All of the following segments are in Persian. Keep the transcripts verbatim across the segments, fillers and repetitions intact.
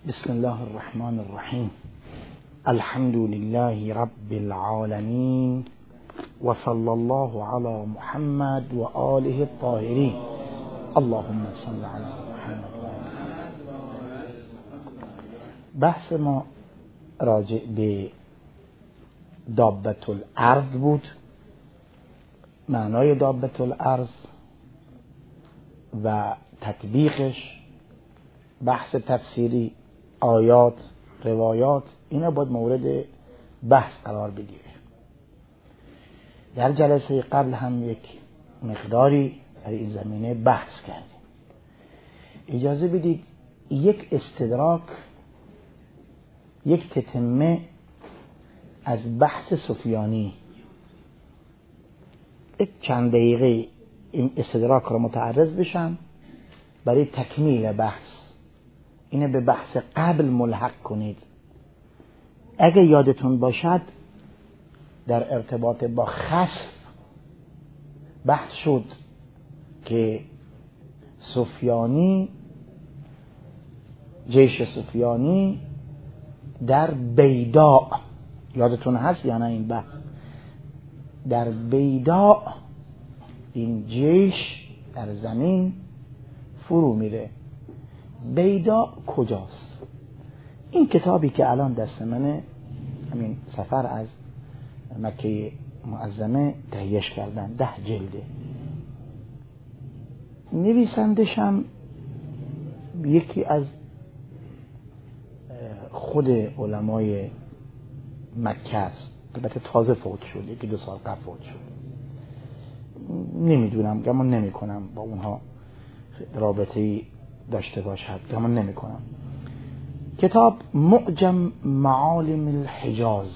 بسم الله الرحمن الرحیم. الحمد لله رب العالمین و صلی الله علی محمد و آله الطاهرین. اللهم صل علی محمد. بحث ما راجع به دابة الارض بود، معنای دابة الارض و تطبیقش، بحث تفسیری، آیات، روایات، اینا باید مورد بحث قرار بگیره. در جلسه قبل هم یک مقداری در این زمینه بحث کردیم. اجازه بدید یک استدراک، یک تتمه از بحث سفیانی، یک چند دقیقه این استدراک را متعرض بشم برای تکمیل بحث. اینه به بحث قبل ملحق کنید. اگه یادتون باشد در ارتباط با خسف بحث شد که سفیانی، جیش سفیانی در بیداء، یادتون هست یا نه این بحث؟ در بیداء این جیش در زمین فرو میره. بیداء کجاست؟ این کتابی که الان دست منه، همین سفر از مکه معظمه تهیهش کردن، ده جلده. نویسندشم یکی از خود علمای مکه است، البته تازه فوت شد، یکی دو سال قبل فوت شد. نمیدونم، گمان نمی کنم با اونها رابطه‌ای داشته باشد، گمان نمی کنم. کتاب معجم معالم الحجاز،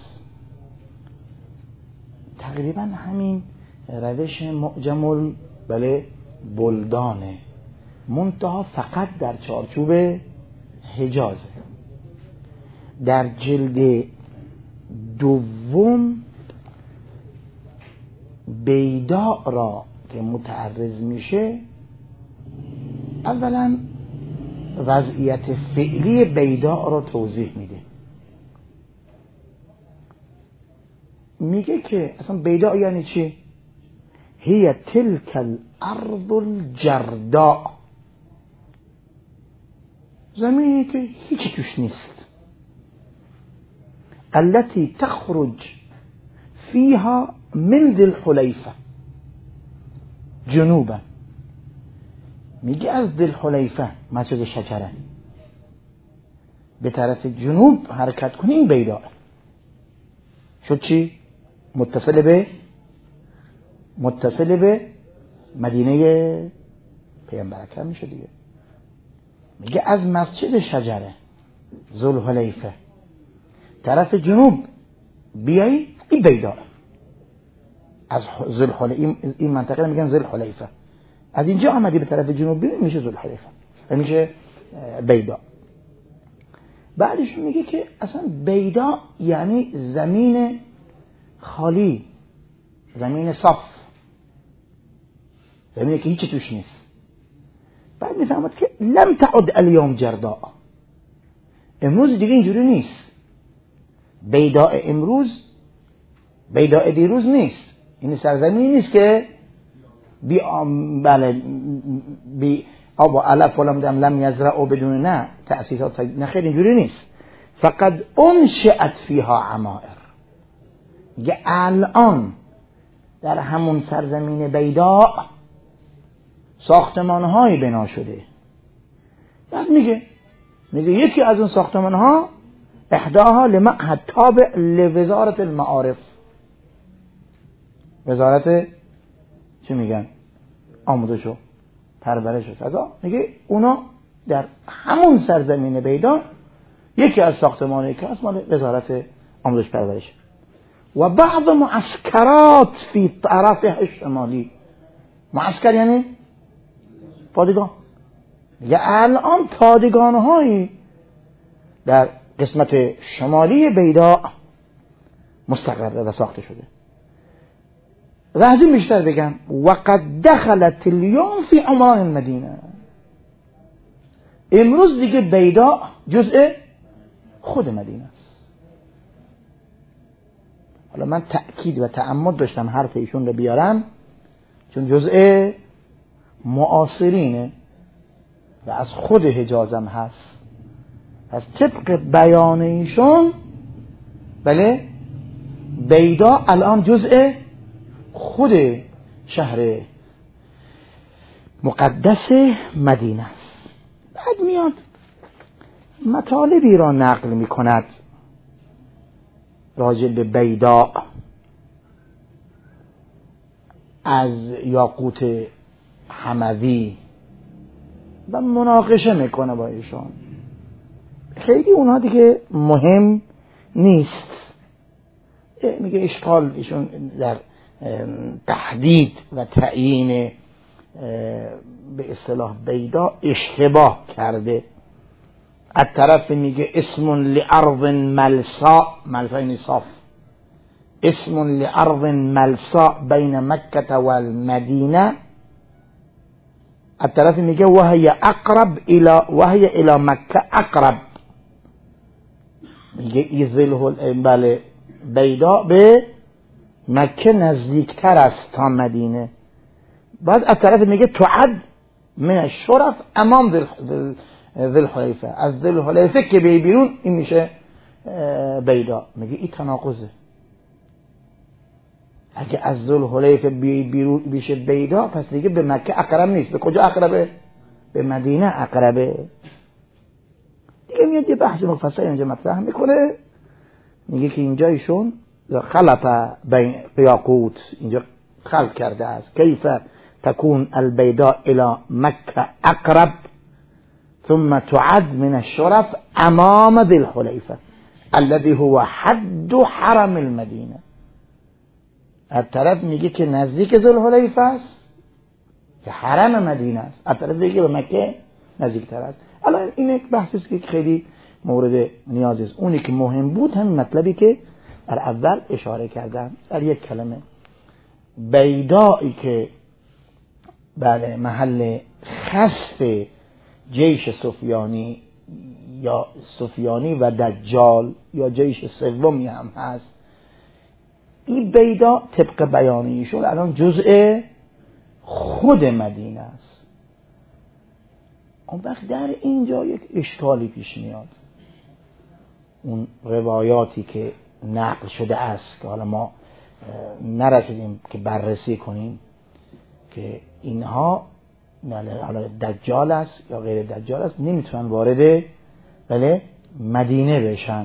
تقریبا همین روش معجم ال بله بلدانه، منتها فقط در چارچوب حجازه. در جلد دوم بیداء را که متعرض میشه، اولا وضعیت فعلی بیداء را توضیح میده. میگه که اصلا بیداء یعنی چی؟ هی تلک الارض الجرداء، زمینی که هیچی توش نیست. التي تخرج فيها من ذی الحلیفه جنوبا. میگه از ذی الحلیفه، مسجد شجره، به طرف جنوب حرکت کنیم بیداء شد. چی؟ متصل به متصل به مدینه پیامبر اکرم میشه دیگه. میگه از مسجد شجره ذی الحلیفه طرف جنوب بیایی، این بیداء. از ذی الحلیفه، این منطقه رو میگن ذی الحلیفه، از اینجا آمدی به طرف جنوب بیایی میشه ذی الحلیفه، میشه بیداء. بعدش میگه که اصلا بیداء یعنی زمین خالی، زمین صاف، زمینی که هیچی توش نیست. بعد میفهمد که لم تعد الیوم جرداء، امروز دیگه اینجوری نیست. بیداء امروز بیداء دیروز نیست. این سرزمینی نیست که بی آم بله بی آب و علف ولم دم لم یزرع بدون نه تأسیسات، نه خیر اینجوری نیست. فقط انشأت فیها عمائر. میگه الان در همون سرزمین بیداء ساختمان‌های بنا شده. بعد میگه میگه یکی از اون ساختمان‌ها احداها لمعهد تابع لوزارت المعارف، وزارت چی میگن؟ آموزش و پرورش و فضا. میگه اونا در همون سرزمین بیداء یکی از ساختمانی که هست مال وزارت آموزش پرورش. و بعض معسکرات فی طرفه الشمالی. معسکر یعنی پادگان. میگه الان پادگان‌هایی در قسمت شمالی بیداء مستقره و ساخته شده. و از این بیشتر بگم، وقد دخلت اليوم فی عمران المدینه، امروز دیگه بیدا جزء خود مدینه است. حالا من تأکید و تعمد داشتم حرف ایشون رو بیارم چون جزء معاصرینه و از خود حجازم هست. پس طبق بیان ایشون بله بیدا الان جزء خود شهر مقدس مدینه است. بعد میاد مطالبی را نقل می کند راجع به بیدا از یاقوت حموی و مناقشه میکنه با ایشان. خیلی اونها دیگه مهم نیست. میگه اشکال ایشون در تحدید و تعیین به اصطلاح بیدا اشتباه کرده. از طرف میگه اسم لارض ملسا، ملسا یعنی صاف، اسم لارض ملسا بین مکه و المدینه. از طرف میگه وهي اقرب الى وهي الى مکه اقرب، میگه ایزل بله بیدا به مکه نزدیکتر است تا مدینه. بعد از طرف میگه تعد من الشرف امام ذل حلیفه، از ذل حلیفه که به بیرون این میشه بیدا. میگه این تناقضه. اگه از ذل حلیفه بیرون میشه بیدا پس دیگه به مکه اقرب نیست. به کجا اقربه؟ به مدینه اقربه. دیگه میاد یه بحث مفصل اینجا مطرح میکنه. میگه که اینجا ایشون خلط بین یاقوت اینجا خلط کرده است. کیف تكون البيضاء الى مكة اقرب ثم تعد من الشرف امام ذي الحليفة الذي هو حد حرم المدینه. از طرف میگه که نزدیک ذی الحلیفه است که حرم مدینه است، از طرف دیگه به مکه نزدیکتر است. الان این یک بحثی است که خیلی مورد نیاز است. اونی که مهم بود همین مطلبی که در اول اشاره کردم در یک کلمه. بیدایی که بله محل خسف جیش سفیانی یا سفیانی و دجال یا جیش سومی هم هست، این بیدا طبق بیانیشون الان جزء خود مدینه است. اون وقت در اینجا یک اشکالی پیش میاد. اون روایاتی که نقل شده است که حالا ما نرسیدیم که بررسی کنیم که اینها حالا دجال است یا غیر دجال است نمیتونن وارد بله مدینه بشن،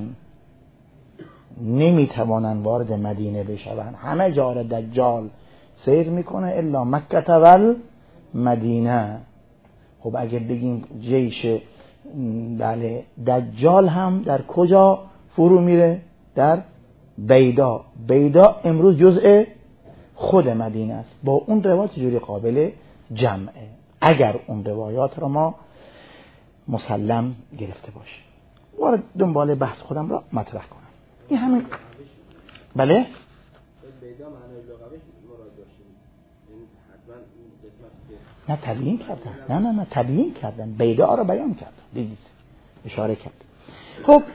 نمیتوانن وارد مدینه بشون. همه جا را دجال سیر میکنه الا مکه و مدینه. خب اگه بگیم جیش بله دجال هم در کجا فرو میره؟ در بیدا. بیدا امروز جزء خود مدینه است. با اون روایات جوری قابل جمعه اگر اون روایات رو ما مسلم گرفته باشیم. وارد دنبال بحث خودم را مطرح کنم. این همین بله بیدا معنی لغویش مراد داشتیم. این حتما این قسمت که نه تبیین کردن نه نه نه تبیین کردن بیدا رو بیان کردن دیدید اشاره کرد. خب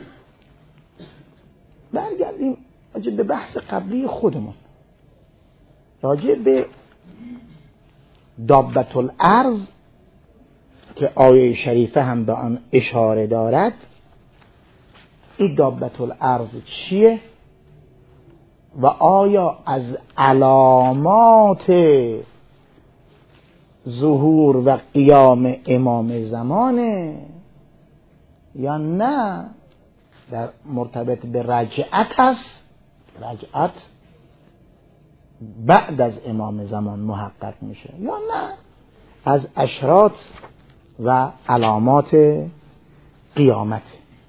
برگردیم راجع به بحث قبلی خودمون راجع به دابت الارض که آیه شریفه هم به آن اشاره دارد. این دابت الارض چیه و آیا از علامات ظهور و قیام امام زمانه یا نه در مرتبط به رجعت است؟ رجعت بعد از امام زمان محقق میشه یا نه از اشراط و علامات قیامت.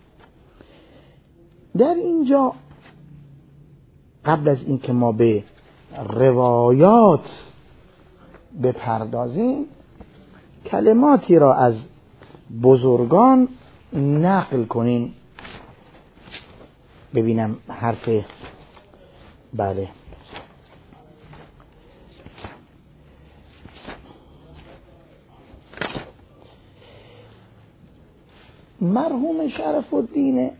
در اینجا قبل از اینکه ما به روایات بپردازیم کلماتی را از بزرگان نقل کنیم. ببینم حرف بله مرحوم شرف الدین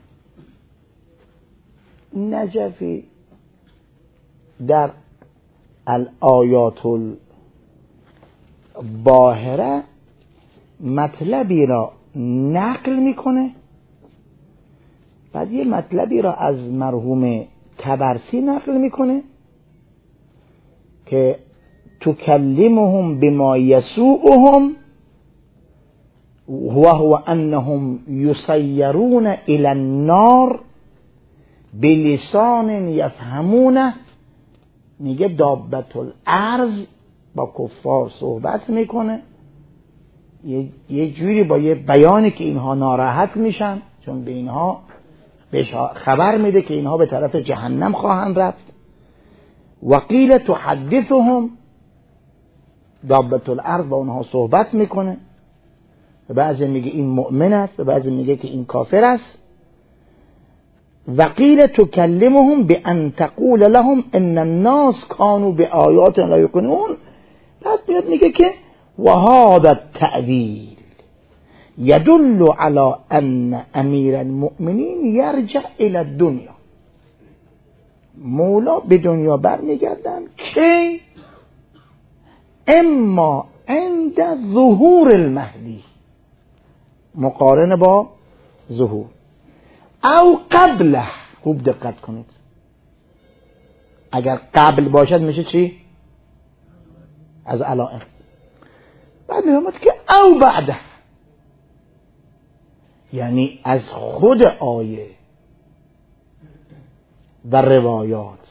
نجفی در الآیات الباهره مطلبی را نقل میکنه، بعد یه مطلبی را از مرحوم طبرسی نقل میکنه که تکلمهم بما یسوءهم و هو انهم یسیرون الى النار بلسان یفهمونه. میگه دابت الارض با کفار صحبت میکنه یه, یه جوری با یه بیانی که اینها ناراحت میشن، چون به اینها بهش خبر میده که اینها به طرف جهنم خواهند رفت. وقیل تحدثهم، دابت الارض با اونها صحبت میکنه، به بعضی میگه این مؤمن است، به بعضی میگه که این کافر است. وقیل تکلمهم بان تقول لهم ان الناس كانوا بآیاتنا لا یوقنون. بعد میاد میگه که وهذا التأویل يدل على ان امیر المؤمنین یرجع الى الدنیا. مولا به دنیا برمیگردن که اما عند ظهور المهدی، مقارنه با ظهور، او قبله. خوب دقت کنید، اگر قبل باشد میشه چی؟ از علائم. بعد میگه که او بعده، یعنی از خود آیه و روایات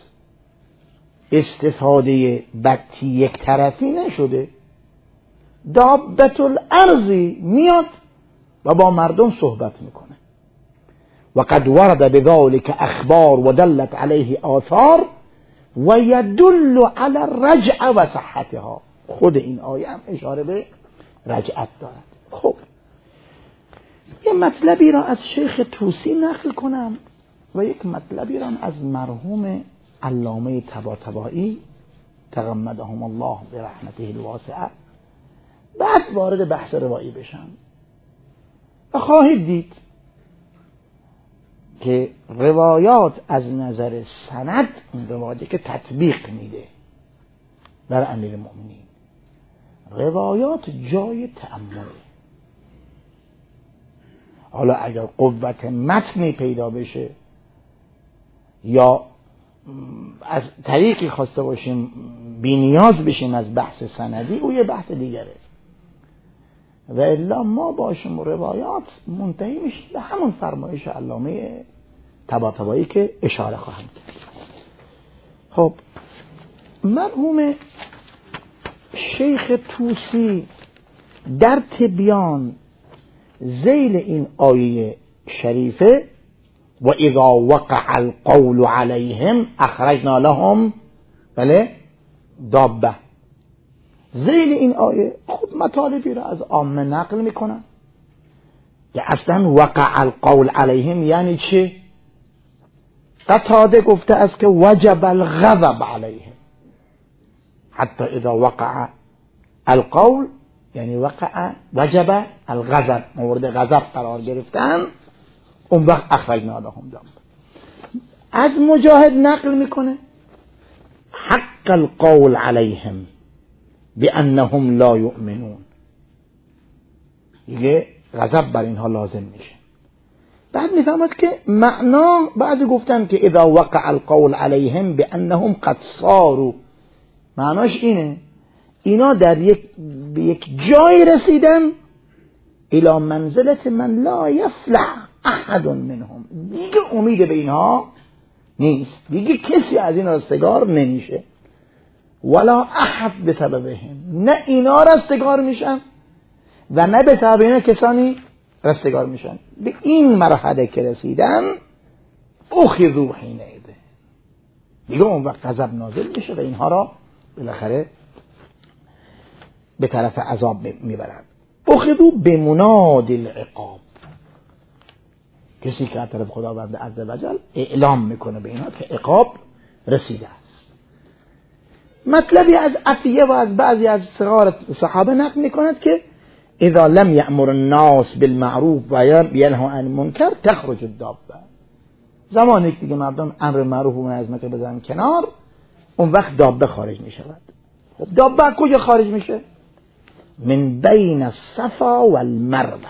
استفاده بطی یک طرفی نشده. دابت الارضی میاد و با مردم صحبت میکنه. وقد ورد بذلك اخبار ودلت عليه آثار و يدل على الرجع و صحتها. خود این آیه هم اشاره به رجعت دارد. خب یه مطلبی را از شیخ طوسی نقل کنم و یک مطلبی را از مرحوم علامه طباطبایی تغمدهم الله برحمته الواسعه، بعد وارد بحث روایی بشم. و خواهید دید که روایات از نظر سند، این روایاتی که تطبیق میده در امیر المؤمنین، روایات جای تأمله. حالا اگر قوت متنی پیدا بشه یا از طریقی خواسته باشیم بی نیاز بشیم از بحث سندی، او یه بحث دیگره. و الا ما باشیم روایات منتهی میشیم به همون فرمایش علامه طباطبایی که اشاره خواهم کرد. خب مرحوم شیخ طوسی در تبیان ذیل این آیه شریفه و اذا وقع القول علیهم اخرجنا لهم بله دابه، ذیل این آیه خود مطالبی را از عامه نقل میکنن که اصلا وقع القول علیهم یعنی چه؟ قتاده گفته است که وجب الغضب علیهم، حتی اذا وقع القول یعنی وقع وجب الغضب، مورد غضب قرار گرفتن، اون وقت اخرجنا لهم دابه. از مجاهد نقل میکنه حق القول علیهم بانهم لا یؤمنون، دیگه غضب بر اینها لازم میشه. بعد میفهمد که معنا بعضی گفتن که اذا وقع القول علیهم بانهم قد صاروا، معناش اینه اینا در یک به یک جای رسیدن الى منزلت من لا یفلح احد منهم، دیگه امید به اینها نیست، دیگه کسی از این رستگار نمیشه. ولا احد بسببهم، نه اینا رستگار میشن و نه به سبب اینا کسانی رستگار میشن. به این مرحله که رسیدن اخذوا حینئذ، دیگه اون وقت غضب نازل میشه و اینها را بالاخره به طرف عذاب میبرند. اخذوا بمناد العقاب، کسی که از طرف خداوند عزوجل اعلام میکنه به اینها که عقاب رسیده است. مطلبی از عطیه و از بعضی از صغار صحابه نقل میکند که اذا لم یأمر الناس بالمعروف و ینهی عن المنکر تخرج الدابه. زمانی که دیگه مردم امر معروف و نهی از منکر بزنن کنار، اون وقت دابه خارج می شود. خب دابه کجا خارج میشه؟ من بین الصفا و المروه.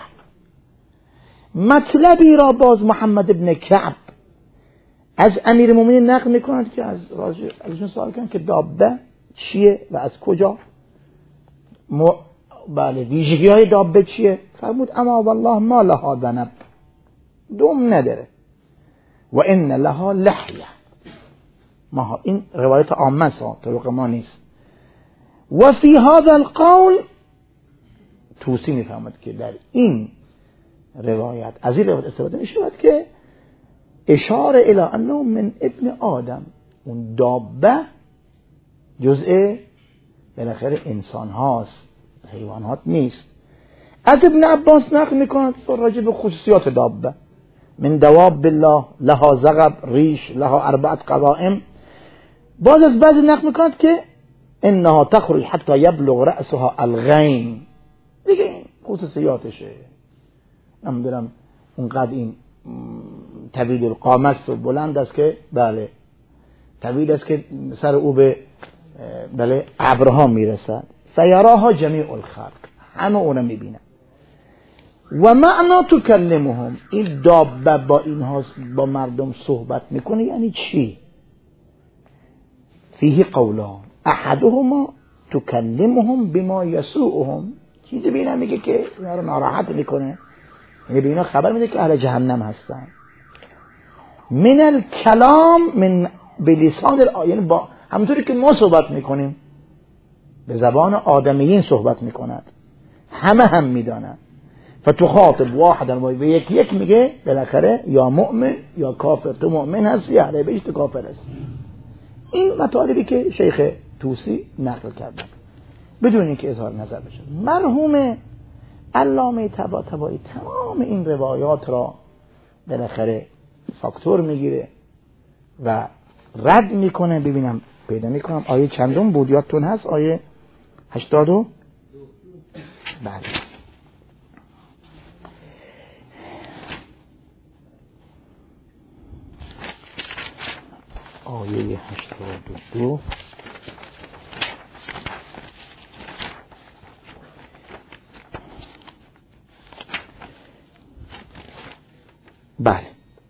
مطلبی را باز محمد ابن کعب از امیر المؤمنین نقل میکنند که از راجع ازشون سوال کردن که دابه چیه و از کجا، م... بله ویژگی های دابه چیه؟ فرمود اما والله ما لها ذنب، دم نداره، و ان لها لحیه. ما این روایت عامه است، طرق ما نیست. و فی هذا القول توسی میفهمد که در این روایت از این روایت استفاده می شود که اشاره الی انه من ابن آدم، اون دابه جزء بالاخره انسان هاست، حیوانات نیست. از ابن عباس نقل میکند راجع به خصوصیات دابه، من دواب بالله لها زغب ریش لها اربعت قوائم. باز از بعضی نقل میکند که انها تخرج حتی یبلغ رأسها الغین، دیگه این خصوصیاتشه. نمیدونم اونقدر این طویل القامت است و بلند است که بله طویل است که سر او به بله ابرها میرسد. فیراها جمیع الخلق، همه اونو میبینن. و معنا تکلمهم، این دابه با اینها با مردم صحبت میکنه یعنی چی؟ فیه قولان احدهما تکلمهم بما یسوءهم، چیزی به اینا میگه که اینا رو ناراحت میکنه، یعنی به اینا خبر میده که اهل جهنم هستن. من الکلام من بلسان الآ، یعنی با همونطوری که ما صحبت میکنیم به زبان آدمیین صحبت میکند، همه هم میدانن. فتخاطب واحدا و یک یک میگه بالاخره یا مؤمن یا کافر، تو مؤمن هستی یا اهل بیت کافر هستی. این مطالبی که شیخ توسی نقل کرده بدون اینکه اظهار نظر بشه. مرحوم علامه طباطبایی تمام این روایات را بالاخره فاکتور میگیره و رد میکنه. ببینم پیدا میکنم آیه چندم بود یادتون هست؟ آیه هشتاد و بله آیه هشتاد و دو بله.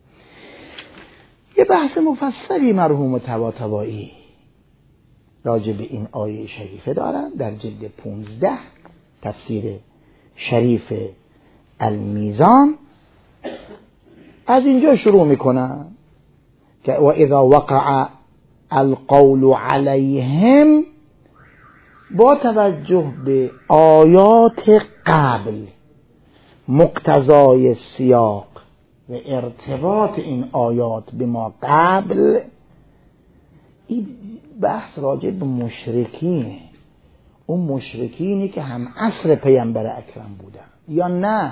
یه بحث مفصلی مرحوم طباطبایی راجع به این آیه شریفه دارن در جلد پونزده تفسیر شریف المیزان. از اینجا شروع میکنن که و اذا وقع القول علیهم، با توجه به آیات قبل، مقتضای سیاق و ارتباط این آیات به ما قبل، این بحث راجع به مشرکینه. اون مشرکینی که هم عصر پیامبر اکرم بودن یا نه،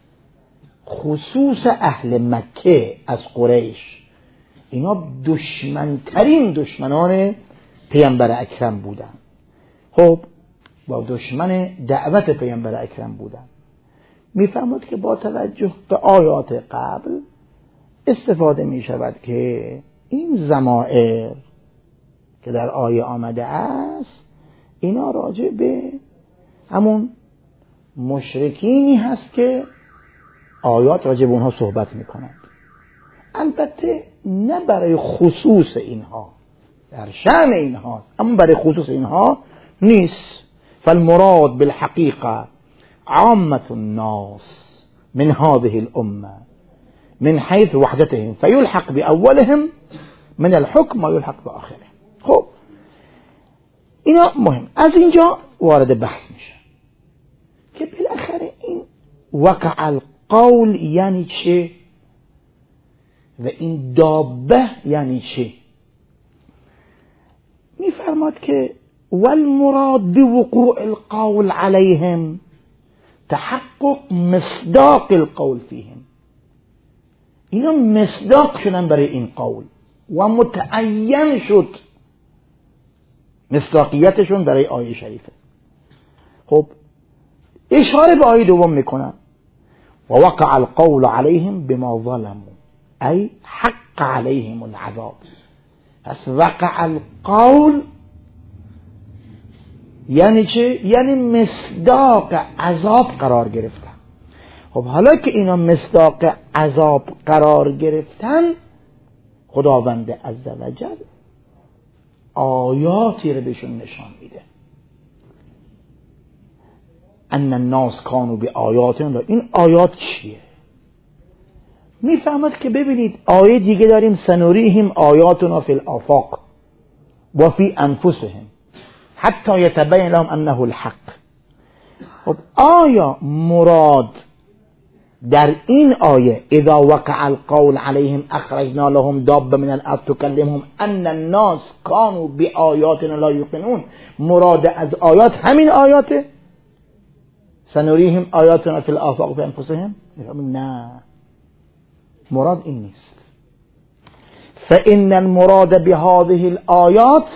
خصوص اهل مکه از قریش، اینا دشمنترین دشمنان پیامبر اکرم بودن. خب با دشمن دعوت پیامبر اکرم بودن. میفهمد که با توجه به آیات قبل استفاده می شود که این ضمائر که در آیه آمده است اینا راجع به همون مشرکینی هست که آیات راجع به اونها صحبت می کنند. البته نه برای خصوص اینها، در شأن اینها، اما برای خصوص اینها نیست. فالمراد بالحقیقه عامة الناس من هذه الأمة من حيث وحدتهم فيلحق بأولهم من الحكم ويلحق بآخرهم. خب اینا مهم. از اینجا وارد بحث میشه که بالاخره این وقع القول یعنی چه و این دابه یعنی چه. میفرماد که والمراد بوقوع القول عليهم تحقق مصداق القول فیهم، اینا مصداق شدن برای این قول و متعین شد مصداقیتشون برای آیه شریفه. خب اشاره به آیه دوم میکنن و وقع القول علیهم بما ظلموا ای حق علیهم العذاب. پس وقع القول یعنی چه؟ یعنی مصداق عذاب قرار گرفتن. خب حالا که اینا مصداق عذاب قرار گرفتن، خداوند عزوجل آیاتی رو بهشون نشان میده. ان الناس کانوا بآیاتنا، این آیات چیه؟ میفهمد که ببینید آیه دیگه داریم سنوریهم آیاتنا فی الآفاق و فی انفسهم حتی یتبین لهم انه الحق. خب آیا مراد در این آیه اذا وقع القول علیهم اخرجنا لهم دابه من الارض تکلمهم ان الناس کانوا بآیاتنا لا یوقنون، مراد از آیات همین آیاته سنوریهم آیاتنا فی الآفاق و فی انفسهم؟ نه، مراد این نیست. فإن المراد بهذه الآيات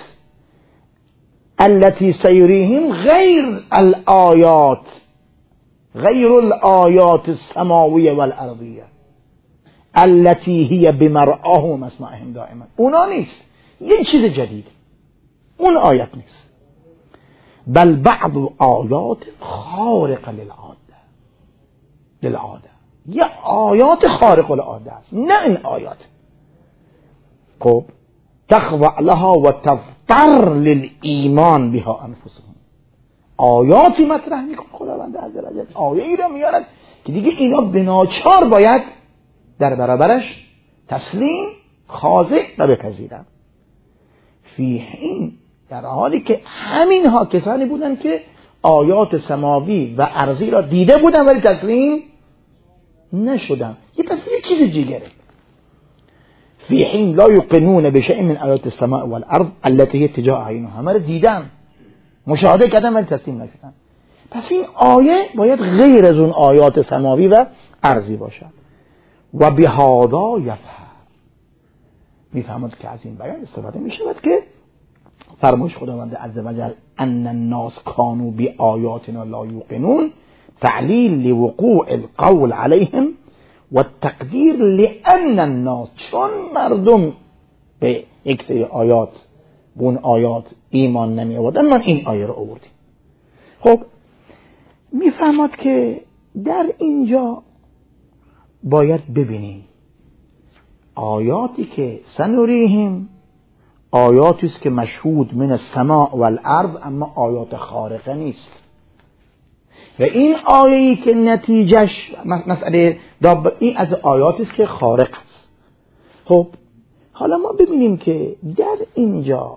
التي سيريهم غير الآيات غير الآيات السماوية والأرضية التي هي بمرآهم اسمعهم دائما. اونا نیست، یه چیز جدید، اون آیت نیست. بل بعض آیات خارق للعاده للعاده یه آیات خارق العاده است، نه این آیات. خب تخضع لها و تضطر للایمان بها انفسهم، آیاتی مطرح میکنه خداوند عزوجل، آیه ای را میارد که دیگه اینا بناچار باید در برابرش تسلیم خاضع و بپذیرن. فی حین، در حالی که همین ها کسانی بودن که آیات سماوی و ارضی را دیده بودن ولی تسلیم نشدن. یه پس یه چیز دیگره. فی حین لا یوقنون بشیء من آیات السماء والارض التي هي تجاه اعینهم، همه دیدن مشاهده کردن ولی تسلیم نشدن. پس این آیه باید غیر از اون آیات سماوی و ارضی باشد. و بهذا یفهم، میفهمد که از این بیان استفاده میشود که فرمایش خداوند عزوجل ان الناس کانوا بآیاتنا لا یوقنون تعلیل لوقوع القول علیهم و التقدیر لان الناس، چون مردم به یک سری آیات به اون آیات ایمان نمی آوردن من این آیه رو آوردیم. خب میفهمد که در اینجا باید ببینیم آیاتی که سنوریهم آیاتی است که مشهود من السماء والارض، اما آیات خارقه نیست. و این آیه‌ای که نتیجهش مسئله داب، این از آیاتی است که خارق است. خب حالا ما ببینیم که در اینجا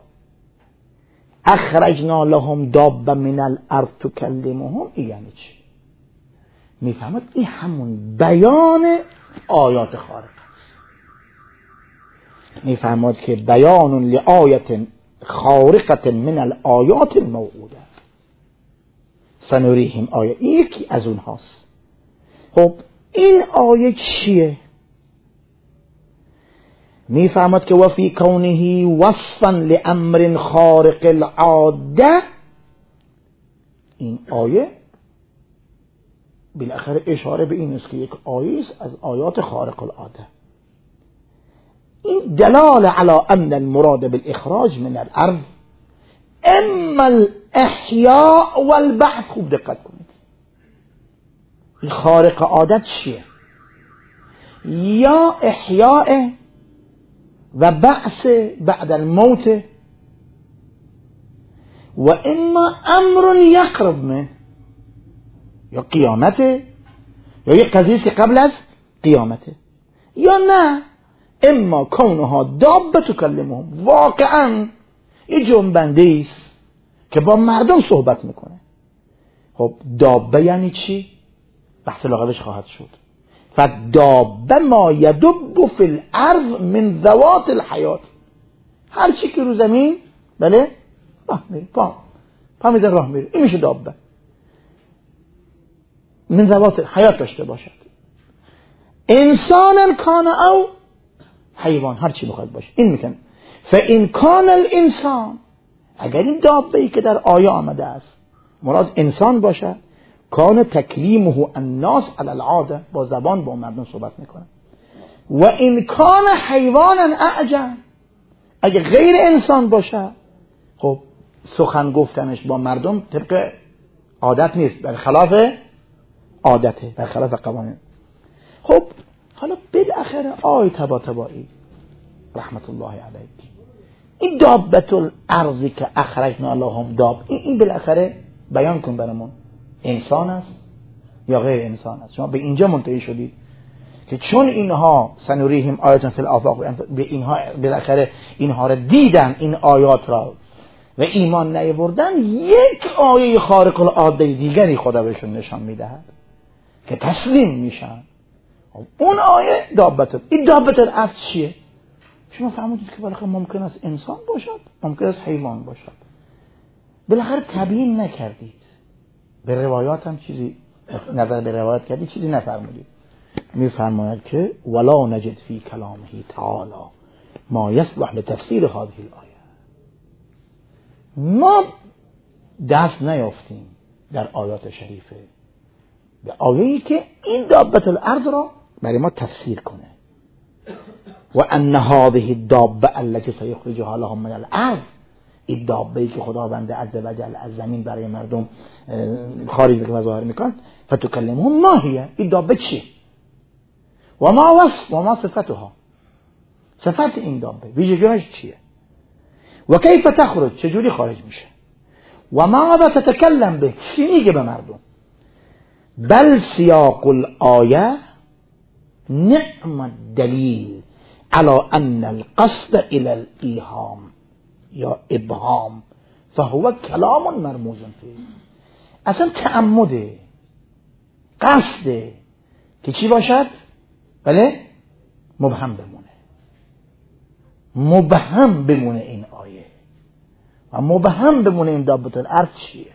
اخرجنا لهم دابه من الارض تکلمهم، این یعنی چی؟ میفهمد این همون بیان آیات خارق است. میفهمد که بیان لآیت خارقه من الآیات الموعوده سنوریهم آیه، یکی از اونهاست. خب این آیه چیه؟ میفهمد که وفی کونه وصفا لامر خارق العاده، این آیه بالاخره اشاره به این است که یک آیه است از آیات خارق العاده. این دلالة على ان المراد بالاخراج من الارض اما الاحیاء والبعث. خوب دقت کنید، این خارق عادت چیه؟ یا احیاء و بعث بعد الموت، و اما امر یقرب من، یا قیامته، یا یک قضیه قبل از قیامته، یا نه اما کونها دابه تکلمهم، واقعا یه جنبنده است که با مردم صحبت میکنه. خب دابه یعنی چی؟ بحث لغویش خواهد شد. فدابه ما یدب فی الارض من ذوات الحیات، هر چی که رو زمین بله راه میره، پا پا میده راه میره، این میشه دابه، من ذوات حیات داشته باشد. انسان کان او حیوان، هر چی بخواد باشه این میکنه. فان کان الانسان، اگر این دابه‌ای که در آیه آمده است مراد انسان باشد، کان تکلیمه الناس علی العاده، با زبان با مردم صحبت میکنه. و این کان حیوانا اعجم، اگه غیر انسان باشه خب سخن گفتنش با مردم طبق عادت نیست، برخلاف عادته، برخلاف قوانین. خب حالا بالاخره آی طباطبایی رحمت الله علیک، این دابت الارضی که اخرجنا لهم داب، این, این بالاخره بیان کن برامون انسان است یا غیر انسان است؟ شما به اینجا منتهی شدید که چون اینها سنوریهم آیاتنا فی الآفاق، به اینها بالاخره اینها را دیدن این آیات را و ایمان نیاوردن، یک آیه خارق العاده دیگری خدا بهشون نشان میدهد که تسلیم میشن. اون آیه دابت، این دابت الارض چیه؟ شما فهمیدید که بالاخره ممکن است انسان باشد، ممکن است حیوان باشد، بالاخره تبیین نکردید، به روایات هم چیزی نظر به روایات کردید، چیزی نفرمودید. میفرماید که ولا نجد فی کلامه تعالی ما یصلح لتفسیر هذه الآیه، ما دست نیافتیم در آیات شریفه به آیه‌ای که این دابت الارض را برای ما تفسیر کنه. و ان هذه الدابه التي سيخرجها لهم من الارض، این دابه‌ای که خداوند عزوجل از زمین برای مردم خارج میکنه و ظاهر میکنه، فتکلمهم ما هي، این دابه چیه؟ و ما وصف و ما صفتها، صفت این دابه ویژگی‌هاش چیه؟ و کیف تخرج، چجوری خارج میشه؟ و ماذا تتکلم به، چی میگه به مردم؟ بل سیاق الآیه نعم الدلیل على ان القصد الى الایهام یا ابهام فهو کلام مرموز فیه. اصلا تعمده، قصده که چی باشد؟ بله مبهم بمونه، مبهم بمونه این آیه و مبهم بمونه این دابت الارض چیه.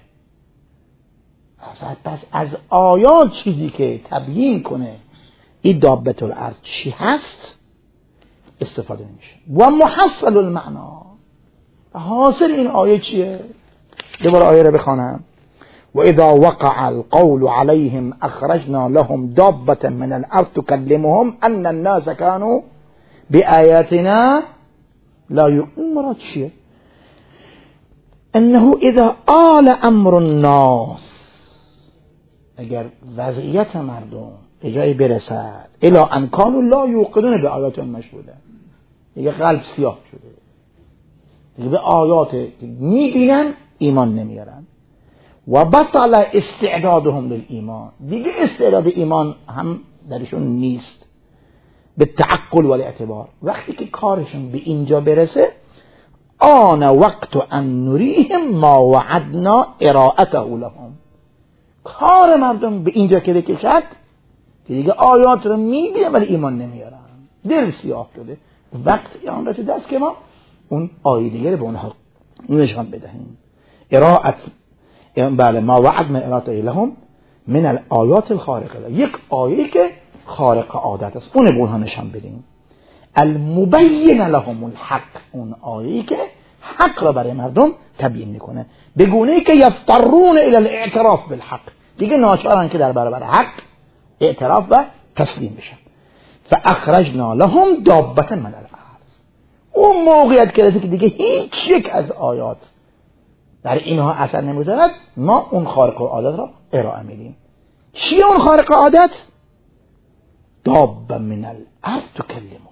پس از آیات چیزی که تبیین کنه این دابت الارض چی هست استفاده نمیشه. و محصل المعنا، حاصل این آیه چیه؟ دوباره آیه رو بخوانم. و اذا وقع القول عليهم اخرجنا لهم دابة من الارض تكلمهم ان الناس كانوا بآياتنا لا يؤمنون. چیه؟ انه اذا آل امر الناس، اگر وضعیت مردم به جایی برسد الی ان کانوا لا یوقنون به آیات مشهوده، دیگه قلب سیاه شده، دیگه به آیات میبینن ایمان نمیارن، و بطل استعدادهم للایمان، دیگه استعداد ایمان هم درشون نیست، به تعقل و اعتبار. وقتی که کارشون به اینجا برسه آن وقت ان نریهم ما وعدنا ارائته لهم، کار مردم به اینجا که بکشد که دیگه آیات رو میبینن ولی ایمان نمیارن، دل سیاه شده، وقت آن رسیده است که ما اون آیه دیگه رو به اونها نشان بدهیم. ارائت بله ما وعدنا ارائته لهم من الآیات الخارقه، یک آیه که خارق عادت است اون به اونها نشان بدیم. المبین لهم الحق، اون آیه‌ای که حق را برای مردم تبیین میکنه، به گونه‌ای که یفترون الی الاعتراف بالحق، دیگه ناچارن که در برابر حق اعتراف و تسلیم بشن. فاخرجنا لهم دابة من الارض، اون موقعیت که رسید که دیگه هیچ یک از آیات در اینها اثر نمی‌گذارد، ما اون خارق العادت را ارائه میدیم. چیه اون خارق عادت؟ دابة من الارض تکلمهم.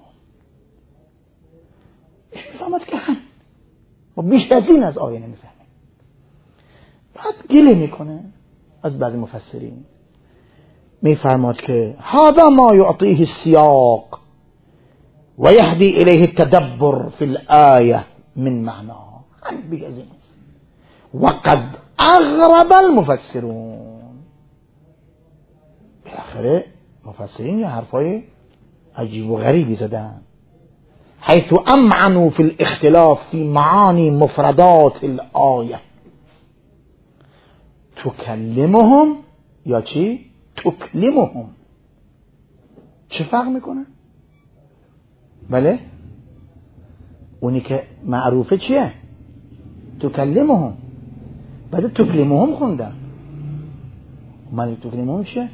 ایش میفهمد که هم و بیش از این از آیه نمیفهمه. بعد گله میکنه از بعضی مفسرین، میفرماد که هذا ما یعطیه السیاق و یهدی الیه التدبر فی الآیه من معنا. هم بیش از این است. وقد اغرب المفسرون، بالاخره مفسرین یه حرفای عجیب و غریبی زدن، حيث امعنوا في الاختلاف في معاني مفردات الآية. تکلمهم یا چی؟ تکلمهم. چه فرق میکنه؟ بله اونی که معروفه چیه؟ تکلمهم. بعد تکلمهم خوندن. من تو کلمه میشه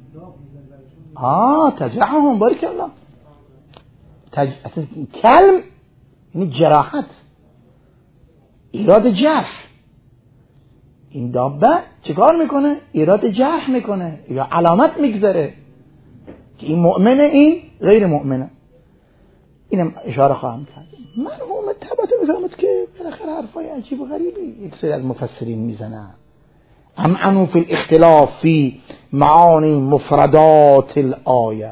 آه تجرحهم بارک الله تج... کلم یعنی جراحت، ایراد جرح. این دابه چیکار میکنه؟ ایراد جرح میکنه یا علامت میگذاره که این مؤمنه این غیر مؤمنه. اینم اشاره خواهم کرد. مرحوم طباطبایی میفهمد که بالاخره حرفای عجیب و غریبی یک سری از مفسرین میزنن. امعنوا فی الاختلاف فی معانی مفردات الآیه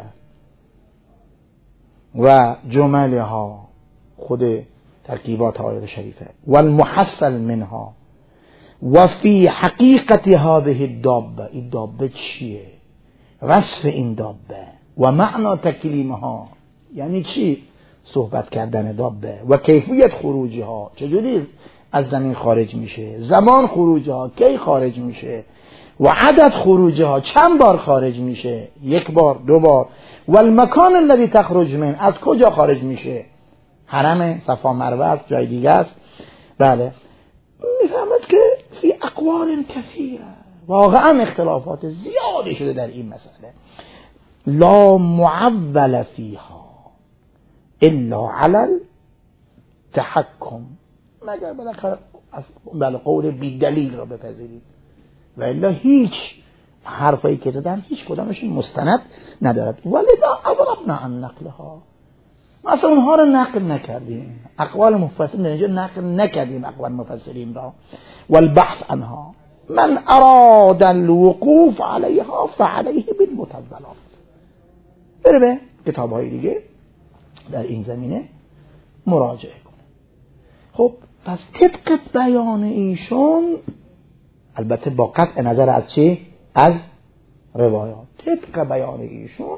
و جملها، خود ترکیبات آیه شریفه، و المحصل منها و فی حقیقت هذه الدابه. این دابه چیه؟ وصف این دابه و معنی تکلیمها، یعنی چی صحبت کردن دابه، و کیفیت خروجها، چجوری از زمین خارج میشه، زمان خروجها کی خارج میشه، و عدد خروجها چند بار خارج میشه، یک بار دو بار، و المکان الذی تخرج من، از کجا خارج میشه، حرم، صفا، مروه است، جای دیگه است. بله میفهمد که فی اقوال کثیره، واقعا اختلافات زیادی شده در این مسئله. لا معول فیها الا علی التحکم، مگر بالاخره بله قول بی دلیل را بپذیرید و الا هیچ حرفایی که زدن هیچ کدامشون مستند ندارد. ولذا اضربنا عن نقلها، ما اصلا اونها رو نقل نکردیم، اقوال مفسرین اینجا نقل نکردیم اقوال مفسرین را. والبحث عنها من اراد الوقوف علیها فعلیه بالمطولات. بره به کتاب‌های دیگه در این زمینه مراجعه کنه. خب پس طبق بیان ایشون، البته با قطع نظر از چی؟ از روایات، طبق بیان ایشون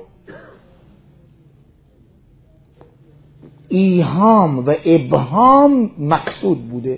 ایهام و ابهام مقصود بوده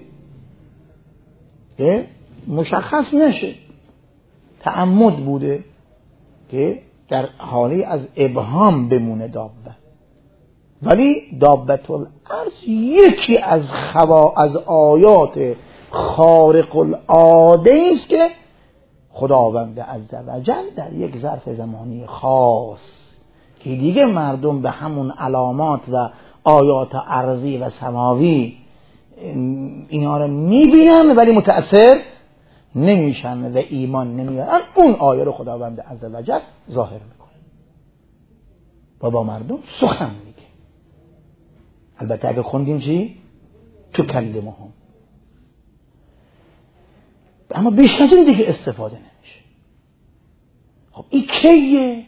که مشخص نشه، تعمد بوده که در حالی از ابهام بمونه دابه. ولی دابت الارض یکی از خوا از آیات خارق العاده است که خداوند عزوجل در یک ظرف زمانی خاص که دیگه مردم به همون علامات و آیات ارضی و سماوی اینا رو میبینن ولی متأثر نمیشن و ایمان نمیارن، اون آیه رو خداوند عزوجل ظاهر میکنه و با مردم سخن میگه. البته اگه خوندیم چی؟ تو کلمهم، اما بیش از این دیگه استفاده نمیشه. خب این کیه؟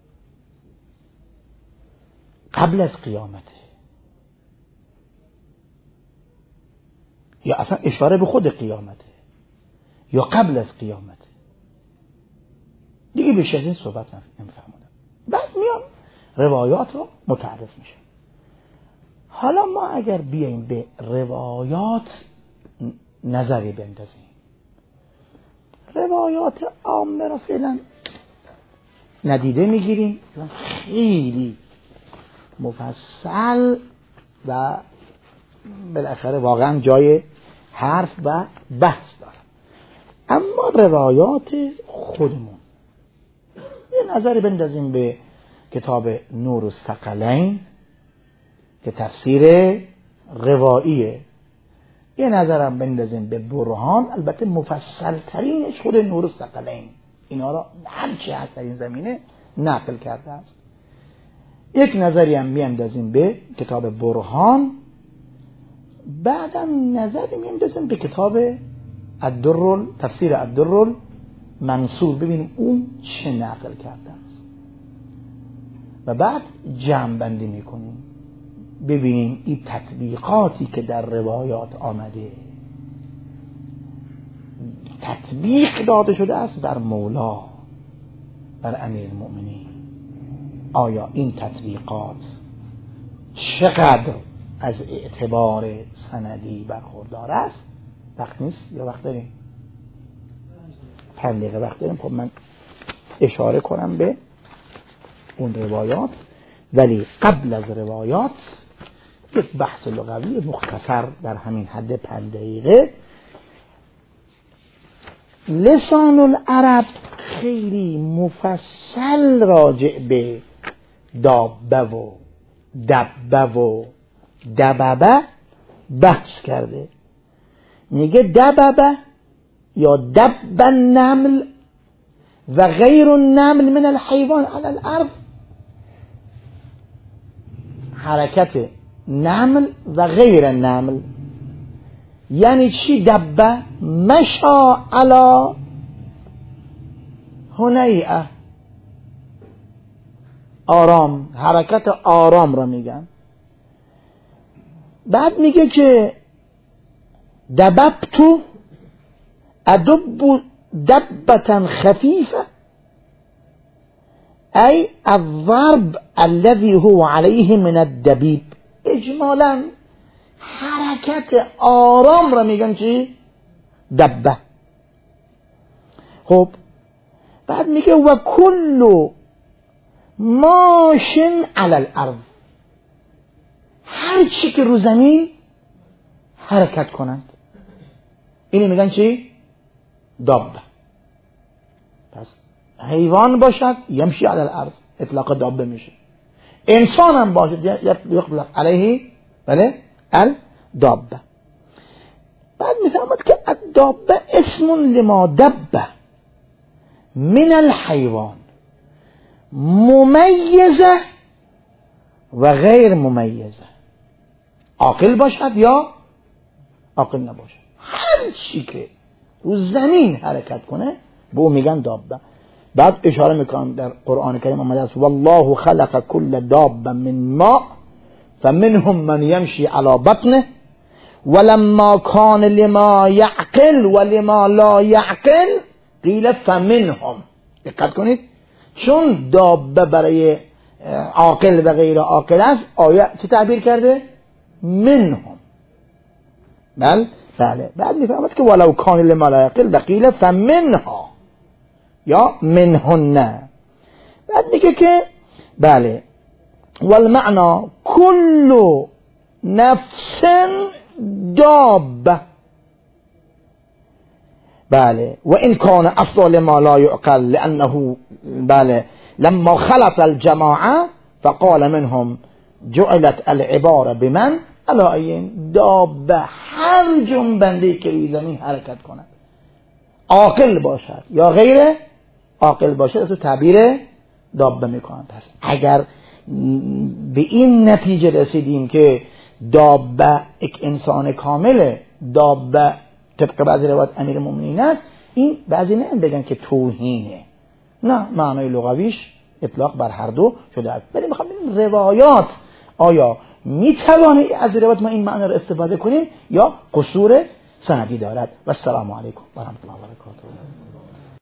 قبل از قیامته یا اصلا اشاره به خود قیامته یا قبل از قیامته؟ دیگه بیش از این صحبت نمیفهمونم. بعد میان روایات رو متعرف میشه. حالا ما اگر بیاییم به روایات نظری بندازیم، روایات عامه رو فعلا ندیده میگیریم، خیلی مفصل و بالاخره واقعا جای حرف و بحث داره. اما روایات خودمون یه نظری بندازیم به کتاب نور الثقلین که تفسیر رواییه، یه نظرم بندازیم به برهان، البته مفصل ترینش خود نور الثقلین، اینا را هرچی هست در این زمینه نقل کرده است. یک نظری هم میاندازیم به کتاب برهان، بعدا نظری میاندازیم به کتاب الدر، تفسیر الدر منصور، ببینیم اون چه نقل کرده است و بعد جمع بندی میکنیم، ببینیم این تطبیقاتی که در روایات آمده تطبیق داده شده است بر مولا، بر امیر المؤمنین، آیا این تطبیقات چقدر از اعتبار سندی برخوردار است؟ وقت نیست یا وقت داریم؟ پنج دقیقه وقت داریم. خب من اشاره کنم به اون روایات، ولی قبل از روایات یک بحث لغوی مختصر در همین حد پنج دقیقه لسان العرب خیلی مفصل راجع به دابه و دبه و دببه بحث کرده. میگه دببه یا دب النمل و غیر النمل من الحیوان علی الارض، حرکت نمل و غیر النمل. یعنی چی؟ دبه مشا علی هنیئه، آرام، حرکت آرام را میگن. بعد میگه که دببتو ادب دبتا خفیفه ای الضرب الذي هو عليه من الدبیب. اجمالا حرکت آرام را میگن چی؟ دبه. خب بعد میگه و کل ماشن علی الارض، هر چی که رو زمین حرکت کنند اینی میگن چی؟ دابه. پس حیوان باشد یمشی علی الارض اطلاق دابه میشه، انسان هم باشد یطلق علیه بله الدابه. بعد میفهمد که الدابه اسم لما دبه من الحیوان ممیزه و غیر ممیزه، عاقل باشد یا عاقل نباشد، هر چی که رو زمین حرکت کنه به اون میگن دابه. بعد اشاره میکنم در قرآن کریم آمده است والله خلق كل دابه من ماء فمنهم من يمشي على بطنه ولما كان لما يعقل ولما لا يعقل قیل فمنهم. دقت کنید، چون دابه برای عاقل و غیر عاقل است آیه چه تعبیر کرده؟ منهم. بله بله. بعد میفهمد که ولو کان لما لا یعقل قیل فمنها یا منهن. بعد میگه که بله والمعنى كل نفس دابه بله و این کان اصلا لما لا يعقل لانه بله لما خلط الجماعه فقال منهم جعلت العباره بمن الا این دابه، هر جنبنده که روی زمین حرکت کند عاقل باشد یا غیر عاقل باشد از تعبیر دابه میکنند. پس اگر به این نتیجه رسیدیم که دابه یک انسان کامله، دابه طبق بعضی روایت امیر المؤمنین است، این بعضی نه بگن که توهینه، نه، معنای لغویش اطلاق بر هر دو شده است. ولی میخوام ببینیم روایات آیا میتوانه از روایت ما این معنی رو استفاده کنیم یا قصور سندی دارد. و السلام علیکم و رحمت الله و برکاته.